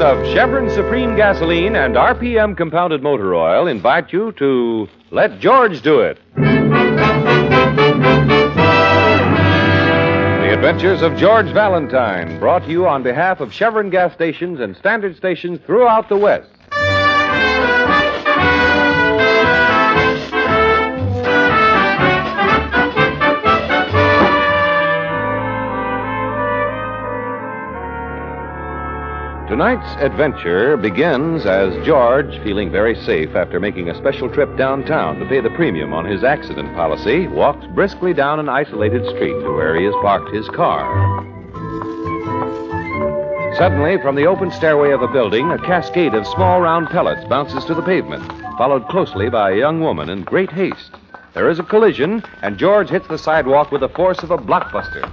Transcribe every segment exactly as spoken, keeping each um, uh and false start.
of Chevron Supreme Gasoline and R P M Compounded Motor Oil invite you to Let George Do It. The Adventures of George Valentine, brought to you on behalf of Chevron gas stations and standard stations throughout the West. Tonight's adventure begins as George, feeling very safe after making a special trip downtown to pay the premium on his accident policy, walks briskly down an isolated street to where he has parked his car. Suddenly, from the open stairway of a building, a cascade of small round pellets bounces to the pavement, followed closely by a young woman in great haste. There is a collision, and George hits the sidewalk with the force of a blockbuster.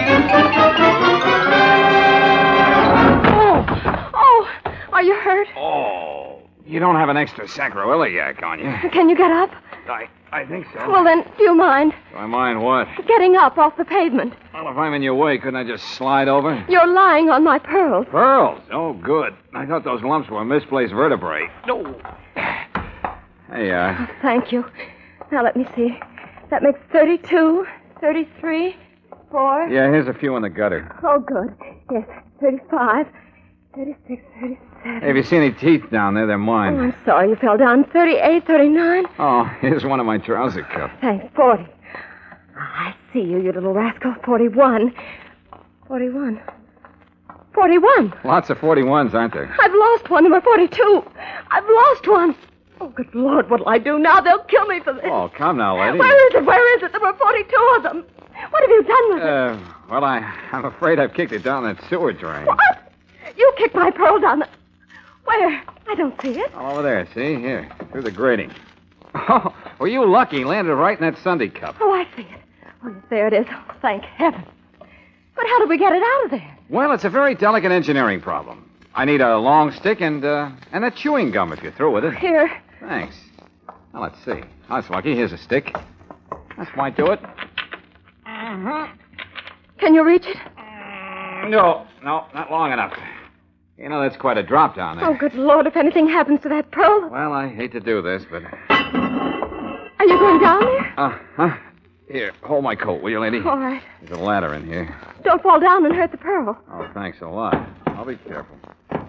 Are you hurt? Oh, you don't have an extra sacroiliac on you. Can you get up? I I think so. Well, then, do you mind? Do I mind what? Getting up off the pavement. Well, if I'm in your way, couldn't I just slide over? You're lying on my pearls. Pearls? Oh, good. I thought those lumps were misplaced vertebrae. No. Hey, uh... Oh, thank you. Now, let me see. That makes thirty-two, thirty-three, four. Yeah, here's a few in the gutter. Oh, good. Yes, thirty-five, thirty-six, thirty-seven. Hey, if you see any teeth down there, they're mine. Oh, I'm sorry you fell down. thirty-eight, thirty-nine. Oh, here's one of my trouser cuffs. Thanks, forty. I see you, you little rascal. forty-one. forty-one. forty-one. Lots of forty-ones, aren't there? I've lost one. Number forty-two. I've lost one. Oh, good Lord, what'll I do now? They'll kill me for this. Oh, come now, lady. Where is it? Where is it? There were forty-two of them. What have you done with it? Uh, well, I, I'm afraid I've kicked it down that sewer drain. What? You kicked my pearl down the... Where? I don't see it. All over there, see? Here, through the grating. Oh, well, you lucky. Landed right in that Sunday cup. Oh, I see it. Oh, yes, there it is. Oh, thank heaven. But how did we get it out of there? Well, it's a very delicate engineering problem. I need a long stick and, uh, and a chewing gum if you're through with it. Here. Thanks. Now, let's see. That's lucky. Here's a stick. That might do it. Uh-huh. Can you reach it? No, no, not long enough. You know, that's quite a drop down there. Oh, good Lord, if anything happens to that pearl. Well, I hate to do this, but... Are you going down there? Uh-huh. Here, hold my coat, will you, lady? All right. There's a ladder in here. Don't fall down and hurt the pearl. Oh, thanks a lot. I'll be careful.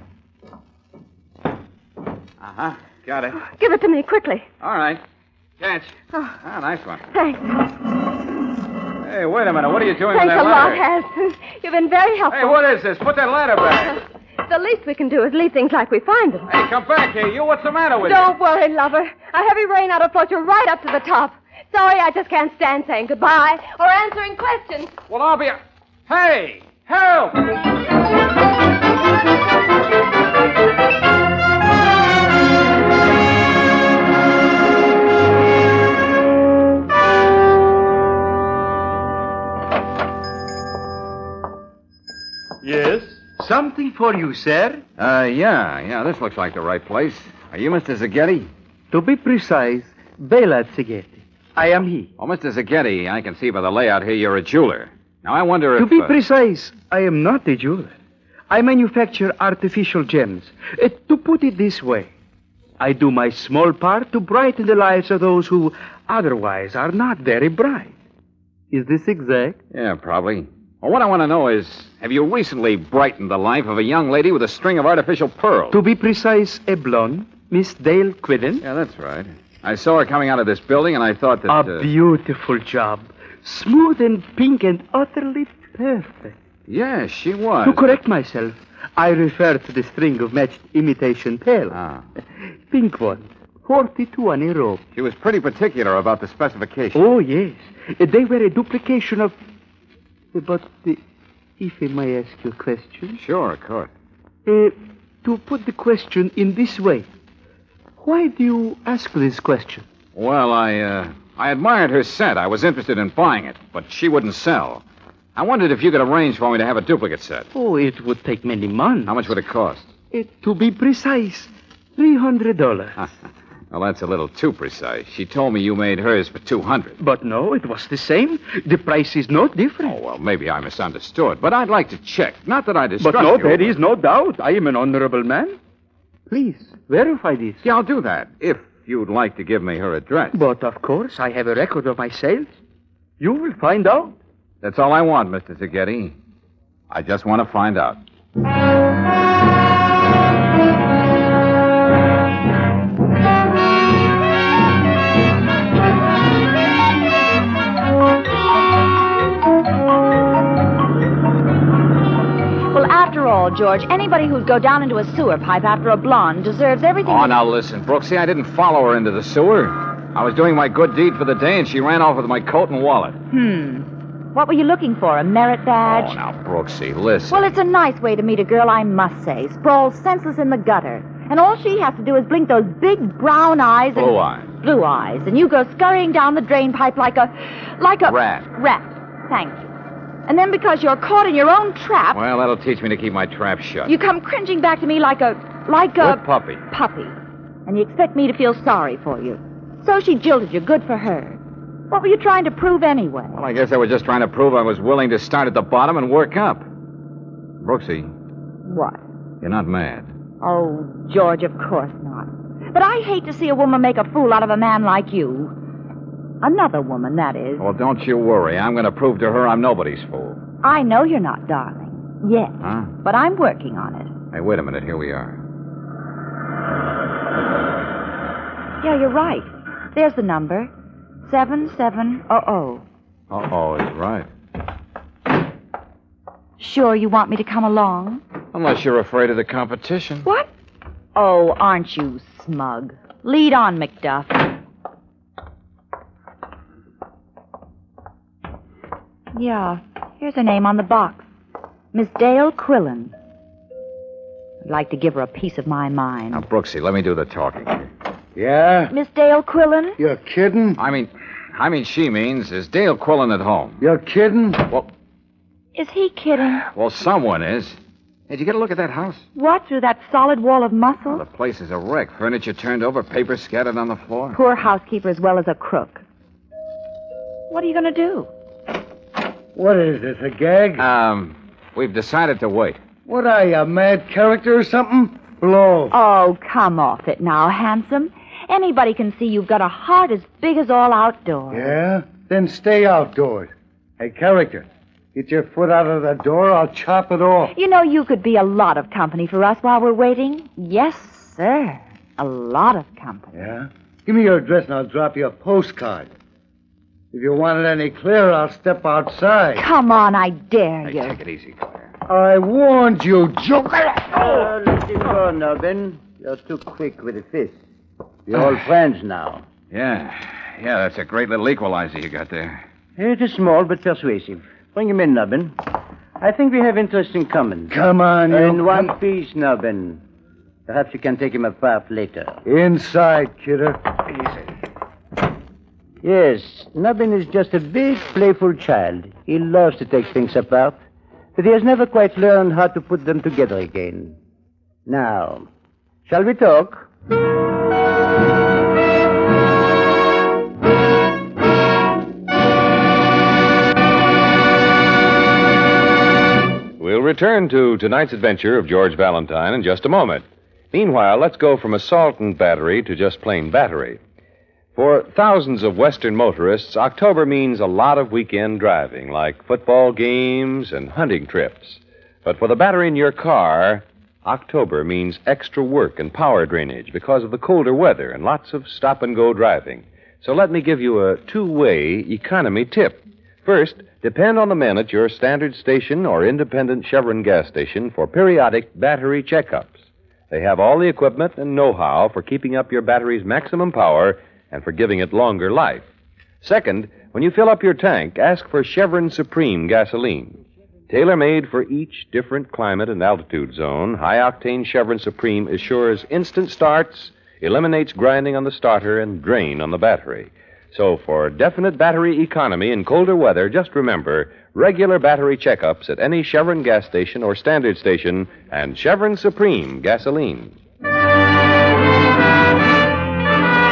Uh-huh. Got it. Oh, give it to me, quickly. All right. Catch. Oh. Ah, nice one. Thanks. Hey, wait a minute. What are you doing Thanks with that a ladder? lot, Harrison. You've been very helpful. Hey, what is this? Put that ladder back. The least we can do is leave things like we find them. Hey, come back here. You, what's the matter with Don't you? worry, lover. A heavy rain ought to float you right up to the top. Sorry, I just can't stand saying goodbye or answering questions. Well, I'll be... A... Hey! Help! Yes? Something for you, sir? Uh, yeah, yeah, this looks like the right place. Are you Mister Zaghetti? To be precise, Bela Zaghetti. I am he. Oh, Mister Zaghetti, I can see by the layout here you're a jeweler. Now, I wonder To if... be uh, precise, I am not a jeweler. I manufacture artificial gems. Uh, to put it this way, I do my small part to brighten the lives of those who otherwise are not very bright. Is this exact? Yeah, probably. Well, what I want to know is, have you recently brightened the life of a young lady with a string of artificial pearls? To be precise, a blonde, Miss Dale Quidden. Yeah, that's right. I saw her coming out of this building, and I thought that... A uh... beautiful job. Smooth and pink and utterly perfect. Yes, she was. To correct myself, I refer to the string of matched imitation pearls. Ah. Pink ones. Forty-two on a rope. She was pretty particular about the specifications. Oh, yes. They were a duplication of... But uh, if I may ask you a question? Sure, of course. Uh, to put the question in this way, why do you ask this question? Well, I, uh, I admired her set. I was interested in buying it, but she wouldn't sell. I wondered if you could arrange for me to have a duplicate set. Oh, it would take many months. How much would it cost? Uh, to be precise, three hundred dollars. Well, that's a little too precise. She told me you made hers for two hundred. But no, it was the same. The price is not different. Oh, well, maybe I misunderstood. But I'd like to check. Not that I distrust But no, you. there is no doubt. I am an honorable man. Please, verify this. Yeah, I'll do that. If you'd like to give me her address. But of course, I have a record of my sales. You will find out. That's all I want, Mister Zaghetti. I just want to find out. George, anybody who'd go down into a sewer pipe after a blonde deserves everything. Oh, that... now listen, Brooksy, I didn't follow her into the sewer. I was doing my good deed for the day, and she ran off with my coat and wallet. Hmm. What were you looking for, a merit badge? Oh, now, Brooksy, listen. Well, it's a nice way to meet a girl, I must say. Sprawled senseless in the gutter. And all she has to do is blink those big brown eyes and... Blue eyes. Blue eyes. And you go scurrying down the drain pipe like a... like a... Rat. Rat. Thank you. And then because you're caught in your own trap... Well, that'll teach me to keep my trap shut. You come cringing back to me like a... like a... Good puppy. Puppy. And you expect me to feel sorry for you. So she jilted you. Good for her. What were you trying to prove anyway? Well, I guess I was just trying to prove I was willing to start at the bottom and work up. Brooksy, What? you're not mad. Oh, George, of course not. But I hate to see a woman make a fool out of a man like you. Another woman, that is. Well, don't you worry. I'm going to prove to her I'm nobody's fool. I know you're not, darling. Yet. Huh? But I'm working on it. Hey, wait a minute. Here we are. Yeah, you're right. There's the number. seven seven oh oh. Uh-oh, he's right. Sure you want me to come along? Unless you're afraid of the competition. What? Oh, aren't you smug? Lead on, McDuff. Yeah, here's her name on the box. Miss Dale Quillen. I'd like to give her a piece of my mind. Now, Brooksy, let me do the talking. Yeah? Miss Dale Quillen? You're kidding? I mean, I mean, she means, is Dale Quillen at home? You're kidding? Well, Is he kidding? well, someone is. Hey, did you get a look at that house? What, through that solid wall of muscle? Well, the place is a wreck. Furniture turned over, paper scattered on the floor. Poor housekeeper as well as a crook. What are you going to do? What is this, a gag? Um, we've decided to wait. What are you, a mad character or something? Blow. Oh, come off it now, handsome. Anybody can see you've got a heart as big as all outdoors. Yeah? Then stay outdoors. Hey, character, get your foot out of the door, I'll chop it off. You know, you could be a lot of company for us while we're waiting. Yes, sir. A lot of company. Yeah? Give me your address and I'll drop you a postcard. If you want it any clearer, I'll step outside. Come on, I dare Hey, you. take it easy, Claire. I warned you, joker. Oh, let him go now, Ben. You're too quick with the fist. We're all friends now. Yeah, yeah, that's a great little equalizer you got there. It is small but persuasive. Bring him in, Nubbin. I think we have interest in common. Come on, you. In one piece, Nubbin. Perhaps you can take him apart later. Inside, kidder. Yes, Nubbin is just a big, playful child. He loves to take things apart, but he has never quite learned how to put them together again. Now, shall we talk? We'll return to tonight's adventure of George Valentine in just a moment. Meanwhile, let's go from assault and battery to just plain battery. For thousands of Western motorists, October means a lot of weekend driving, like football games and hunting trips. But for the battery in your car, October means extra work and power drainage because of the colder weather and lots of stop-and-go driving. So let me give you a two-way economy tip. First, depend on the men at your standard station or independent Chevron gas station for periodic battery checkups. They have all the equipment and know-how for keeping up your battery's maximum power and for giving it longer life. Second, when you fill up your tank, ask for Chevron Supreme gasoline. Tailor-made for each different climate and altitude zone, high-octane Chevron Supreme assures instant starts, eliminates grinding on the starter, and drain on the battery. So for definite battery economy in colder weather, just remember regular battery checkups at any Chevron gas station or standard station and Chevron Supreme gasoline.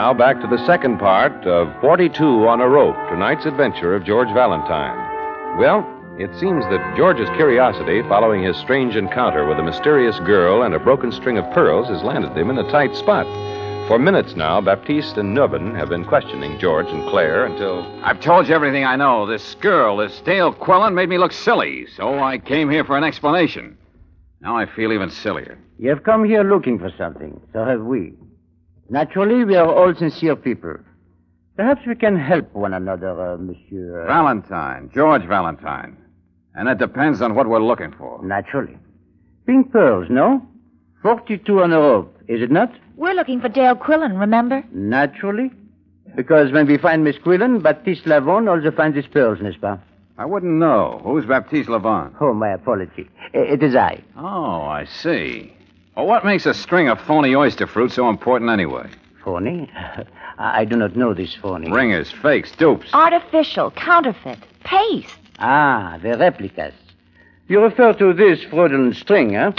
now back to the second part of forty-two on a Rope, tonight's adventure of George Valentine. Well, it seems that George's curiosity following his strange encounter with a mysterious girl and a broken string of pearls has landed him in a tight spot. For minutes now, Baptiste and Nubbin have been questioning George and Claire until... I've told you everything I know. This girl, this Dale Quillen, made me look silly, so I came here for an explanation. Now I feel even sillier. You have come here looking for something. So have we. Naturally, we are all sincere people. Perhaps we can help one another, uh, Monsieur... Uh... Valentine. George Valentine. And it depends on what we're looking for. Naturally. Pink pearls, no? Forty-two on a rope, is it not? We're looking for Dale Quillen, remember? Naturally. Because when we find Miss Quillen, Baptiste Lavon also finds his pearls, n'est-ce pas? I wouldn't know. Who's Baptiste Lavon? Oh, my apology. It is I. Oh, I see. Well, what makes a string of phony oyster fruit so important anyway? Phony? I do not know this phony. Ringers, fakes, dupes. Artificial, counterfeit, paste. Ah, the replicas. You refer to this fraudulent string, huh?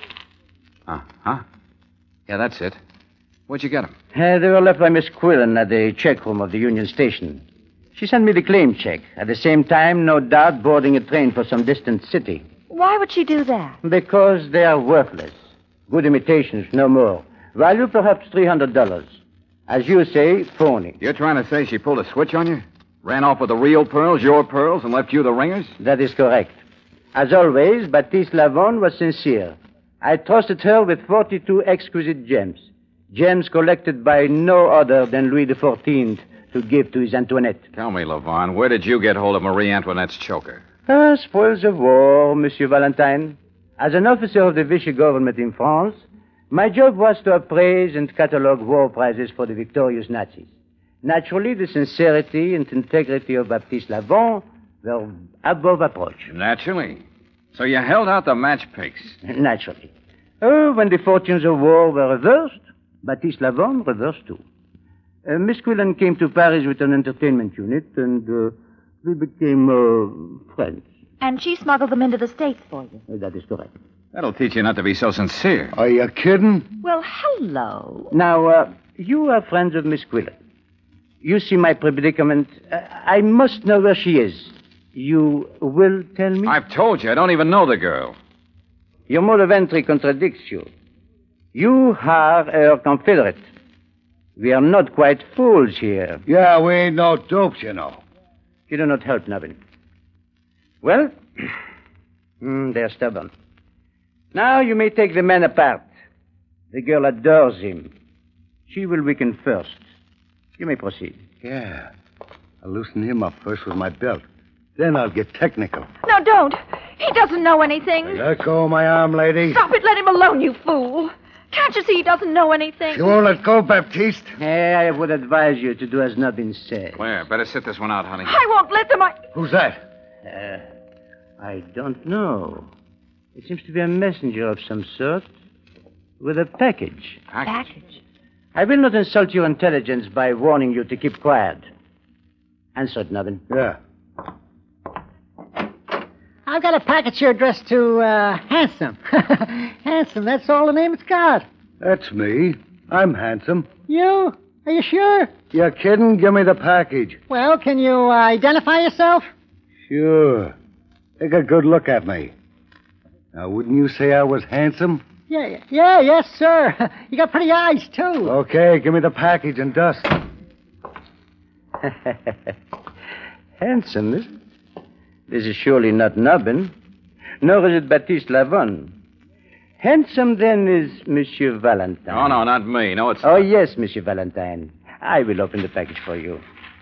Uh-huh. Yeah, that's it. Where'd you get them? Uh, they were left by Miss Quillen at the check room of the Union Station. She sent me the claim check. At the same time, no doubt, boarding a train for some distant city. Why would she do that? Because they are worthless. Good imitations, no more. Value perhaps three hundred dollars. As you say, phony. You're trying to say she pulled a switch on you? Ran off with the real pearls, your pearls, and left you the ringers? That is correct. As always, Baptiste Lavon was sincere. I trusted her with forty-two exquisite gems. Gems collected by no other than Louis the Fourteenth to give to his Antoinette. Tell me, Lavon, where did you get hold of Marie Antoinette's choker? Ah, spoils of war, Monsieur Valentine. As an officer of the Vichy government in France, my job was to appraise and catalogue war prizes for the victorious Nazis. Naturally, the sincerity and integrity of Baptiste Lavon were above approach. Naturally. So you held out the match picks. Naturally. Oh, when the fortunes of war were reversed, Baptiste Lavon reversed too. Uh, Miss Quillen came to Paris with an entertainment unit, and uh, we became uh, friends. And she smuggled them into the States for you. Uh, that is correct. That'll teach you not to be so sincere. Are you kidding? Well, hello. Now, uh, you are friends of Miss Quillen. You see my predicament. Uh, I must know where she is. You will tell me? I've told you, I don't even know the girl. Your mode of entry contradicts you. You are her confederate. We are not quite fools here. Yeah, we ain't no dopes, you know. You do not help, Nubbin. Well, mm, they're stubborn. Now you may take the man apart. The girl adores him. She will weaken first. You may proceed. Yeah. I'll loosen him up first with my belt. Then I'll get technical. No, don't. He doesn't know anything. Let go of my arm, lady. Stop it. Let him alone, you fool. Can't you see he doesn't know anything? You won't let go, Baptiste. Hey, I would advise you to do as Nubbin said. Claire, better sit this one out, honey. I won't let them. I... Who's that? Uh, I don't know. It seems to be a messenger of some sort with a package. Package. I will not insult your intelligence by warning you to keep quiet. Answer it, Nubbin. Yeah. I've got a package here addressed to, uh, Handsome. Handsome, that's all the name it's got. That's me. I'm handsome. You? Are you sure? You kidding? Give me the package. Well, can you uh, identify yourself? Sure. Take a good look at me. Now, wouldn't you say I was handsome? Yeah, yeah, yes, sir. You got pretty eyes, too. Okay, give me the package and dust. Handsome, is it? This is surely not Nubbin, nor is it Baptiste Lavon. Handsome, then, is Monsieur Valentine. Oh, no, not me. No, it's... Oh, yes, Monsieur Valentine. I will open the package for you.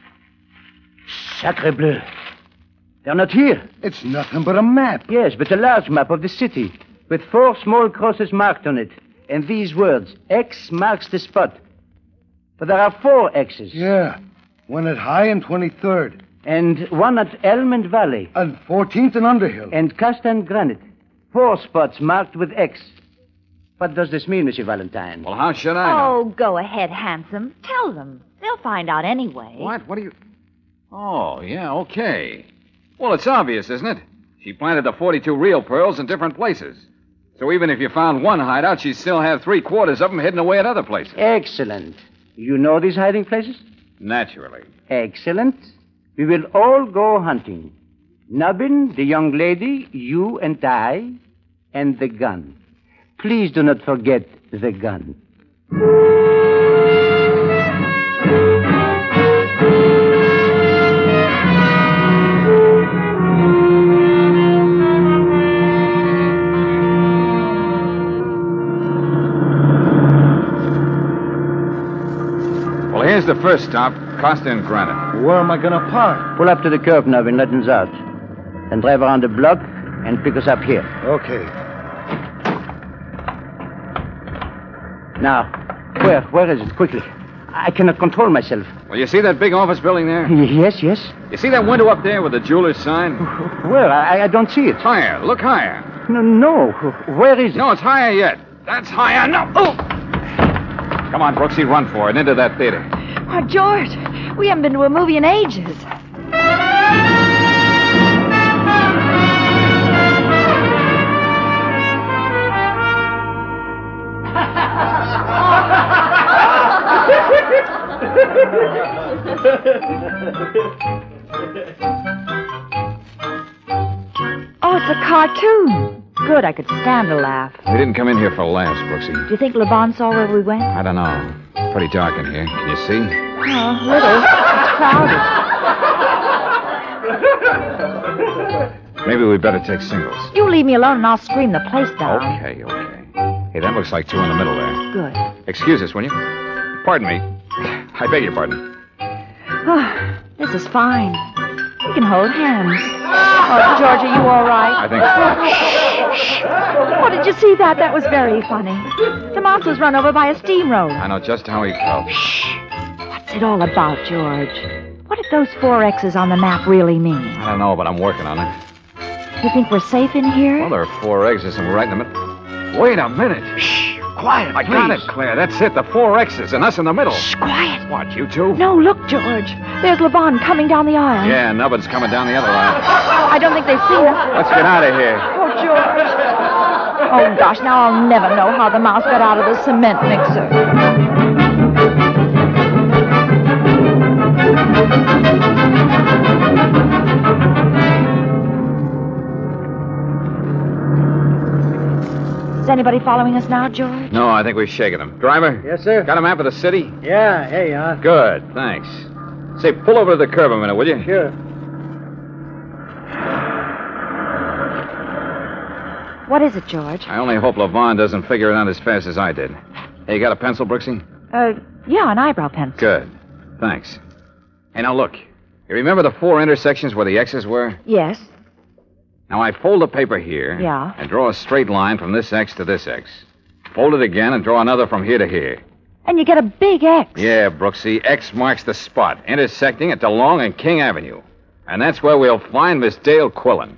Sacre bleu. They're not here. It's nothing but a map. Yes, but a large map of the city, with four small crosses marked on it, and these words, X marks the spot. But there are four X's. Yeah. One at High and twenty-third. And one at Elm and Valley. And fourteenth and Underhill. And Cast and Granite. Four spots marked with X. What does this mean, Monsieur Valentine? Well, how should I know? Oh, go ahead, Handsome. Tell them. They'll find out anyway. What? What are you... Oh, yeah, okay. Well, it's obvious, isn't it? She planted the forty-two real pearls in different places. So even if you found one hideout, she'd still have three quarters of them hidden away at other places. Excellent. You know these hiding places? Naturally. Excellent. We will all go hunting. Nubbin, the young lady, you and I, and the gun. Please do not forget the gun. Well, here's the first stop, Costa and Granite. Where am I going to park? Pull up to the curb, Nubbin. Let us out. Then drive around the block and pick us up here. Okay. Now, where? Where is it? Quickly. I cannot control myself. Well, you see that big office building there? Yes, yes. You see that window up there with the jeweler's sign? Where? I, I don't see it. Higher. Look higher. No, no. Where is it? No, it's higher yet. That's higher. No. Oh! Come on, Brooksy, run for it. Into that theater. Oh, George, we haven't been to a movie in ages. Oh, it's a cartoon. Good, I could stand a laugh. We didn't come in here for laughs, Brooksy. Do you think LeBon saw where we went? I don't know. It's pretty dark in here. Can you see? Oh, a little. It's crowded. Maybe we better take singles. You leave me alone and I'll scream the place down. Okay, okay. Hey, that looks like two in the middle there. Good. Excuse us, will you? Pardon me. I beg your pardon. Oh, this is fine. We can hold hands. Oh, George, are you all right? I think so. Oh, did you see that? That was very funny. The mouse was run over by a steamroller. I know just how he felt. What's it all about, George? What did those four X's on the map really mean? I don't know, but I'm working on it. You think we're safe in here? Well, there are four exits and we're right in the middle. Wait a minute. Shh. Quiet, I got it, Claire. That's it. The four X's and us in the middle. Shh, quiet. What, you two? No, look, George. There's LeBon coming down the aisle. Yeah, Nubbin's coming down the other aisle. I don't think they've seen us. Let's get out of here. Oh, George. Oh, gosh, now I'll never know how the mouse got out of the cement mixer. Is anybody following us now, George? No, I think we've shaken him. Driver? Yes, sir. Got a map of the city? Yeah, here you are. Good, thanks. Say, pull over to the curb a minute, will you? Sure. What is it, George? I only hope LeVon doesn't figure it out as fast as I did. Hey, you got a pencil, Brooksy? Uh, yeah, an eyebrow pencil. Good. Thanks. Hey, now look. You remember the four intersections where the X's were? Yes. Now I fold the paper here. Yeah. And draw a straight line from this X to this X. Fold it again and draw another from here to here. And you get a big X. Yeah, Brooksy. X marks the spot, intersecting at DeLong and King Avenue. And that's where we'll find Miss Dale Quillen.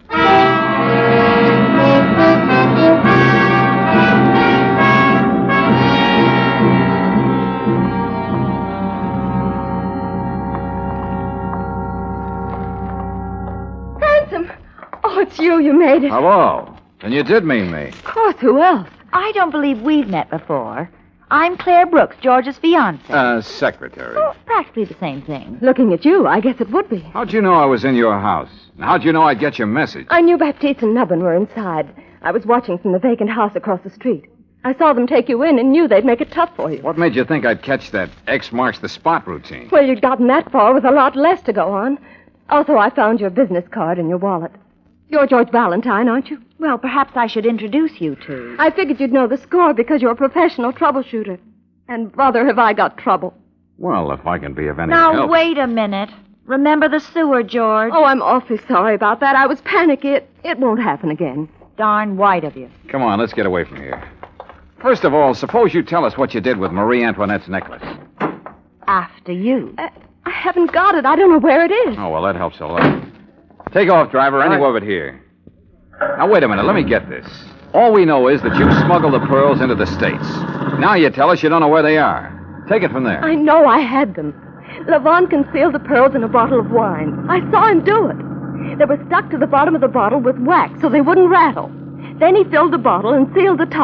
Handsome. Oh, it's you. You made it. Hello. Then you did mean me. Of course. Who else? I don't believe we've met before. I'm Claire Brooks, George's fiancée. Uh, secretary. Oh, practically the same thing. Looking at you, I guess it would be. How'd you know I was in your house? And how'd you know I'd get your message? I knew Baptiste and Nubbin were inside. I was watching from the vacant house across the street. I saw them take you in and knew they'd make it tough for you. What made you think I'd catch that X marks the spot routine? Well, you'd gotten that far with a lot less to go on. Also, I found your business card in your wallet. You're George Valentine, aren't you? Well, perhaps I should introduce you to. I figured you'd know the score because you're a professional troubleshooter. And brother, have I got trouble. Well, if I can be of any Now, help. wait a minute. Remember the sewer, George. Oh, I'm awfully sorry about that. I was panicky. It, it won't happen again. Darn white of you. Come on, let's get away from here. First of all, suppose you tell us what you did with Marie Antoinette's necklace. After you. I, I haven't got it. I don't know where it is. Oh, well, that helps a lot. Take off, driver, anywhere but here. Now, wait a minute. Let me get this. All we know is that you smuggled the pearls into the States. Now you tell us you don't know where they are. Take it from there. I know I had them. Levon concealed the pearls in a bottle of wine. I saw him do it. They were stuck to the bottom of the bottle with wax so they wouldn't rattle. Then he filled the bottle and sealed the top.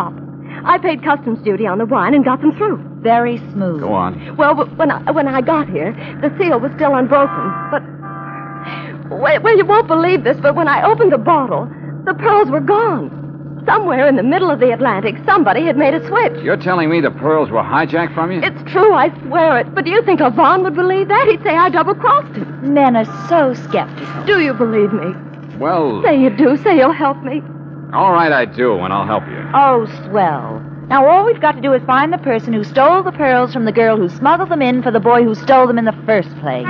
I paid customs duty on the wine and got them through. Very smooth. Go on. Well, w- when I, when I got here, the seal was still unbroken. But, well, well, you won't believe this, but when I opened the bottle, the pearls were gone. Somewhere in the middle of the Atlantic, somebody had made a switch. You're telling me the pearls were hijacked from you? It's true, I swear it. But do you think Levon would believe that? He'd say I double-crossed him. Men are so skeptical. Do you believe me? Well, Say you do. Say you'll help me. all right, I do, and I'll help you. Oh, swell. Now all we've got to do is find the person who stole the pearls from the girl who smuggled them in for the boy who stole them in the first place.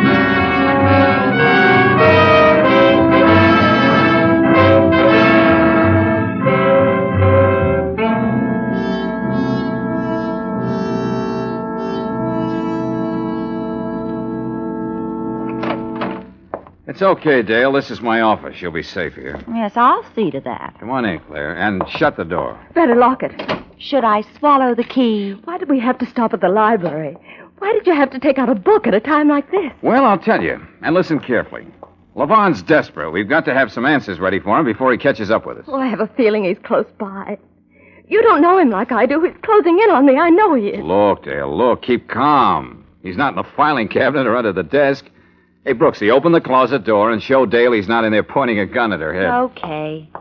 It's okay, Dale. This is my office. You'll be safe here. Yes, I'll see to that. Come on in, Claire, and shut the door. Better lock it. Should I swallow the key? Why did we have to stop at the library? Why did you have to take out a book at a time like this? Well, I'll tell you, and listen carefully. Levon's desperate. We've got to have some answers ready for him before he catches up with us. Well, I have a feeling he's close by. You don't know him like I do. He's closing in on me. I know he is. Look, Dale, look. Keep calm. He's not in the filing cabinet or under the desk. Hey, Brooksy, open the closet door and show Dale he's not in there pointing a gun at her head. Okay.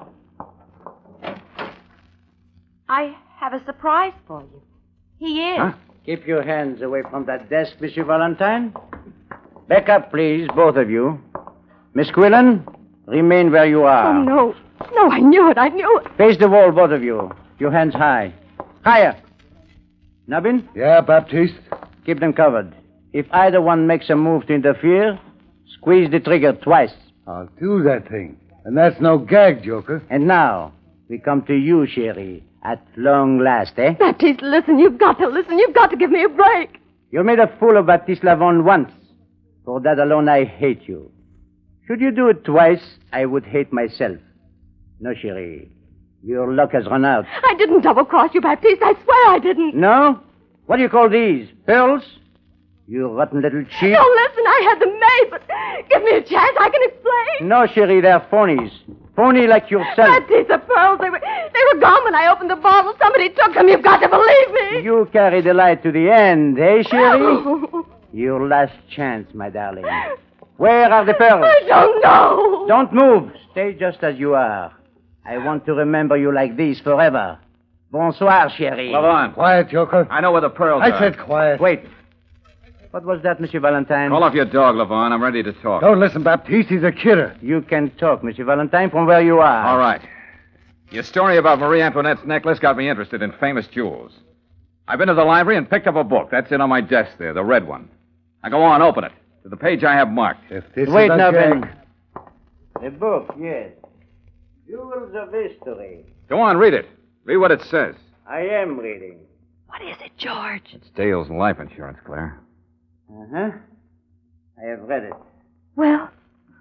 I have a surprise for you. He is. Huh? Keep your hands away from that desk, Monsieur Valentine. Back up, please, both of you. Miss Quillen, remain where you are. Oh, no. No, I knew it. I knew it. Face the wall, both of you. Your hands high. Higher. Nubbin, Yeah, Baptiste? keep them covered. If either one makes a move to interfere, squeeze the trigger twice. I'll do that thing. And that's no gag, Joker. And now, we come to you, Sherry. At long last, eh? Baptiste, listen. You've got to listen. You've got to give me a break. You made a fool of Baptiste Lavon once. For that alone, I hate you. Should you do it twice, I would hate myself. No, Sherry. Your luck has run out. I didn't double-cross you, Baptiste. I swear I didn't. No? What do you call these? Pearls? You rotten little cheat. No, listen. I had them made, but give me a chance. I can explain. No, Sherry, they're phonies. Phony like yourself. Baptiste, the pearls, they were, they were gone when I opened the bottle. Somebody took them. You've got to believe me. You carry the light to the end, eh, Sherry? Your last chance, my darling. Where are the pearls? I don't know. Don't move. Stay just as you are. I want to remember you like this forever. Bonsoir, Sherry. Levon, Quiet, Joker. I know where the pearls I are. said quiet. Wait. What was that, Monsieur Valentine? Call off your dog, Levon. I'm ready to talk. Don't listen, Baptiste. He's a kidder. You can talk, Monsieur Valentine, from where you are. All right. Your story about Marie Antoinette's necklace got me interested in famous jewels. I've been to the library and picked up a book. That's it on my desk there, the red one. Now go on, open it. To the page I have marked. If this Wait is a now, gag... Ben. The book, yes. Jewels of History. Go on, read it. Read what it says. I am reading. What is it, George? It's Dale's life insurance, Claire. Uh-huh. I have read it. Well,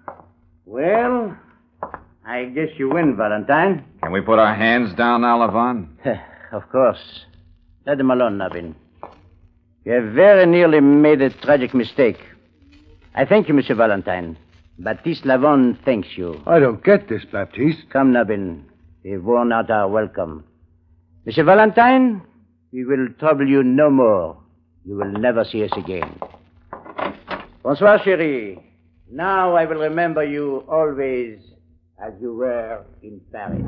Well, I guess you win, Valentine. Can we put our hands down now, Levon? Of course. Let them alone, Nabin. You have very nearly made a tragic mistake. I thank you, Monsieur Valentine. Baptiste Lavon thanks you. I don't get this, Baptiste. Come, Nabin. We've worn out our welcome. Monsieur Valentine, we will trouble you no more. You will never see us again. Bonsoir, chérie. Now I will remember you always as you were in Paris.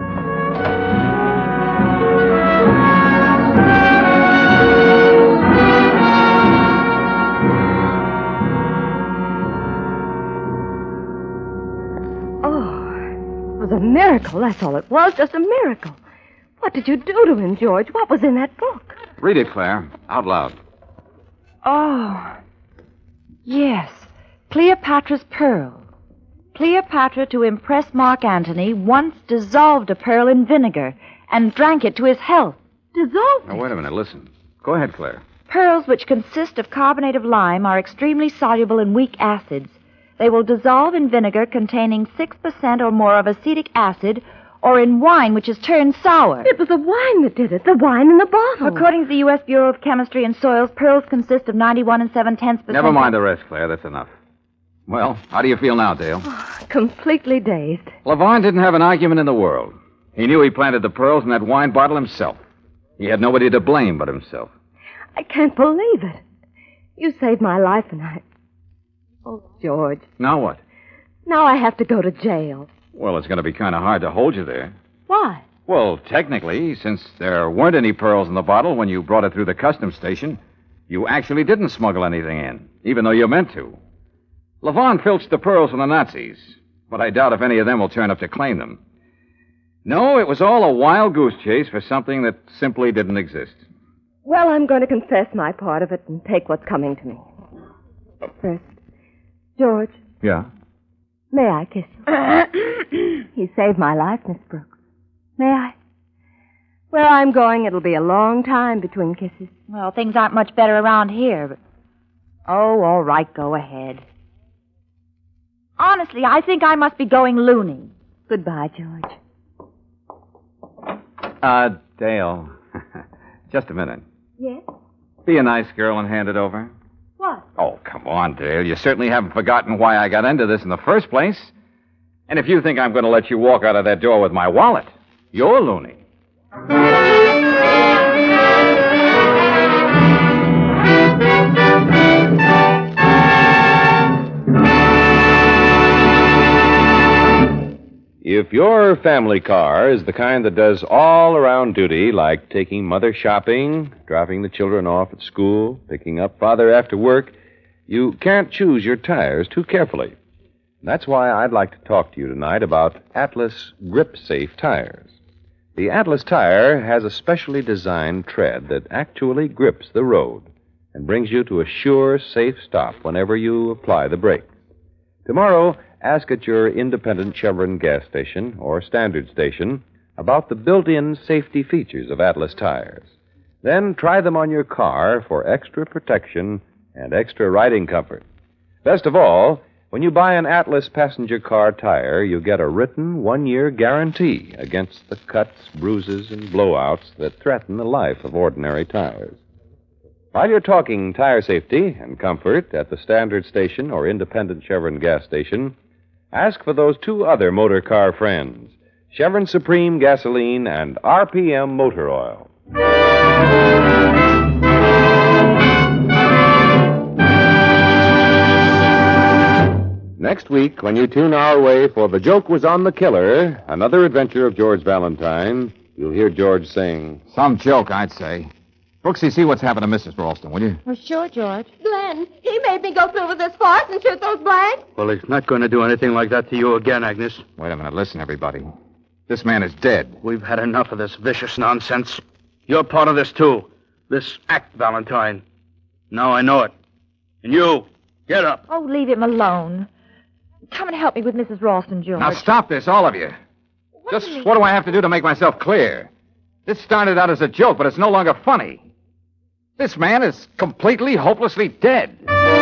it was a miracle. That's all it was, just a miracle. What did you do to him, George? What was in that book? Read it, Claire, out loud. Oh, yes. Cleopatra's Pearl. Cleopatra, to impress Mark Antony, once dissolved a pearl in vinegar and drank it to his health. Dissolved Now, wait a minute, listen. Go ahead, Claire. Pearls which consist of carbonate of lime are extremely soluble in weak acids. They will dissolve in vinegar containing six percent or more of acetic acid or in wine which is turned sour. It was the wine that did it, the wine in the bottle. According to the U S Bureau of Chemistry and Soils, pearls consist of ninety-one and seven-tenths percent. Never mind the rest, Claire. That's enough. Well, how do you feel now, Dale? Completely dazed. Levon didn't have an argument in the world. He knew he planted the pearls in that wine bottle himself. He had nobody to blame but himself. I can't believe it. You saved my life, and I... Oh, George. Now what? Now I have to go to jail. Well, it's going to be kind of hard to hold you there. Why? Well, technically, since there weren't any pearls in the bottle when you brought it through the customs station, you actually didn't smuggle anything in, even though you meant to. Levon filched the pearls from the Nazis, but I doubt if any of them will turn up to claim them. No, it was all a wild goose chase for something that simply didn't exist. Well, I'm going to confess my part of it and take what's coming to me. But first, George. Yeah? May I kiss you? He saved my life, Miss Brooks. May I? Where I'm going, it'll be a long time between kisses. Well, things aren't much better around here, but... Oh, all right, go ahead. Honestly, I think I must be going loony. Goodbye, George. Uh, Dale. Just a minute. Yes? Be a nice girl and hand it over. What? Oh, come on, Dale. You certainly haven't forgotten why I got into this in the first place. And if you think I'm going to let you walk out of that door with my wallet, you're loony. If your family car is the kind that does all-around duty, like taking mother shopping, dropping the children off at school, picking up father after work, you can't choose your tires too carefully. That's why I'd like to talk to you tonight about Atlas Grip Safe tires. The Atlas tire has a specially designed tread that actually grips the road and brings you to a sure, safe stop whenever you apply the brakes. Tomorrow, ask at your independent Chevron gas station or standard station about the built-in safety features of Atlas tires. Then try them on your car for extra protection and extra riding comfort. Best of all, when you buy an Atlas passenger car tire, you get a written one-year guarantee against the cuts, bruises, and blowouts that threaten the life of ordinary tires. While you're talking tire safety and comfort at the standard station or independent Chevron gas station, ask for those two other motor car friends, Chevron Supreme Gasoline and R P M Motor Oil. Next week, when you tune our way for The Joke Was on the Killer, another adventure of George Valentine, you'll hear George sing, Some joke, I'd say. Brooksy, see what's happened to Missus Ralston, will you? Well, sure, George. Glenn, he made me go through with this farce and shoot those blanks. Well, he's not going to do anything like that to you again, Agnes. Wait a minute. Listen, everybody. This man is dead. We've had enough of this vicious nonsense. You're part of this, too. This act, Valentine. Now I know it. And you, get up. Oh, leave him alone. Come and help me with Missus Ralston, George. Now stop this, all of you. What Just do you mean? what do I have to do to make myself clear? This started out as a joke, but it's no longer funny. This man is completely, hopelessly dead.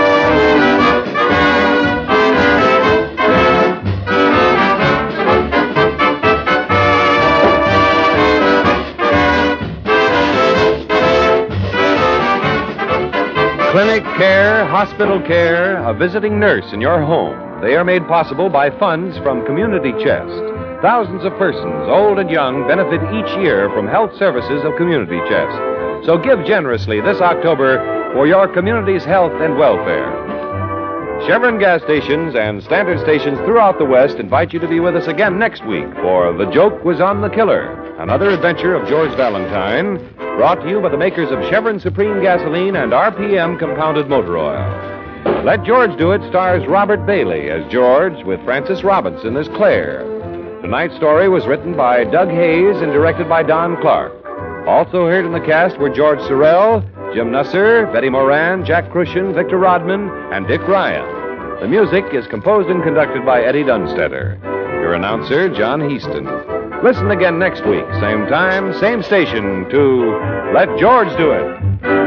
Clinic care, hospital care, a visiting nurse in your home. They are made possible by funds from Community Chest. Thousands of persons, old and young, benefit each year from health services of Community Chest. So give generously this October for your community's health and welfare. Chevron gas stations and standard stations throughout the West invite you to be with us again next week for The Joke Was on the Killer, another adventure of George Valentine, brought to you by the makers of Chevron Supreme Gasoline and R P M Compounded Motor Oil. Let George Do It stars Robert Bailey as George with Frances Robinson as Claire. Tonight's story was written by Doug Hayes and directed by Don Clark. Also heard in the cast were George Sorrell, Jim Nusser, Betty Moran, Jack Crucian, Victor Rodman, and Dick Ryan. The music is composed and conducted by Eddie Dunstetter. Your announcer, John Heaston. Listen again next week, same time, same station, to Let George Do It.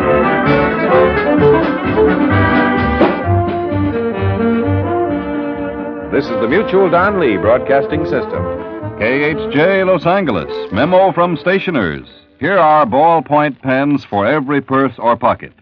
This is the Mutual Don Lee Broadcasting System. K H J Los Angeles. Memo from stationers. Here are ballpoint pens for every purse or pocket.